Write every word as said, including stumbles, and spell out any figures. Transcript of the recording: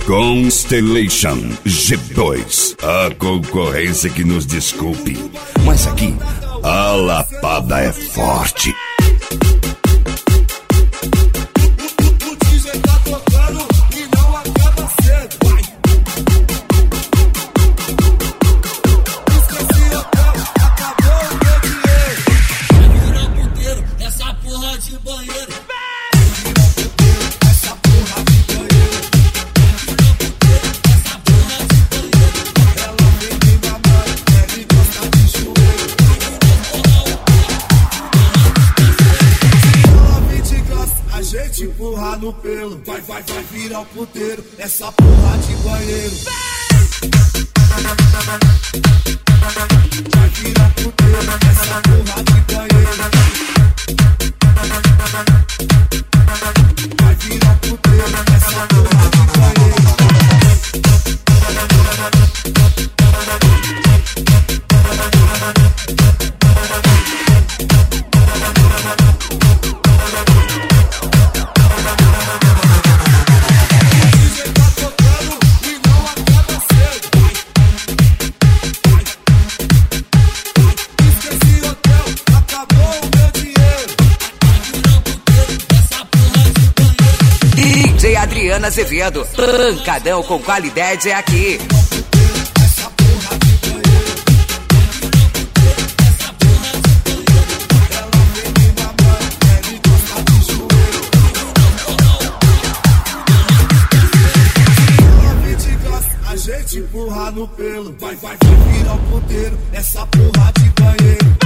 Constellation G dois. A concorrência que nos desculpe, mas aqui a lapada é forte. Empurrar no pelo, vai, vai, vai virar o puteiro, essa porra de banheiro. Vai virar o puteiro, essa porra de banheiro. Vai virar o puteiro, essa porra de banheiro. D J Adriana Azevedo, pancadão com qualidade é aqui. A gente empurra no pelo, vai, vai, vai virar o puteiro, essa porra de banheiro.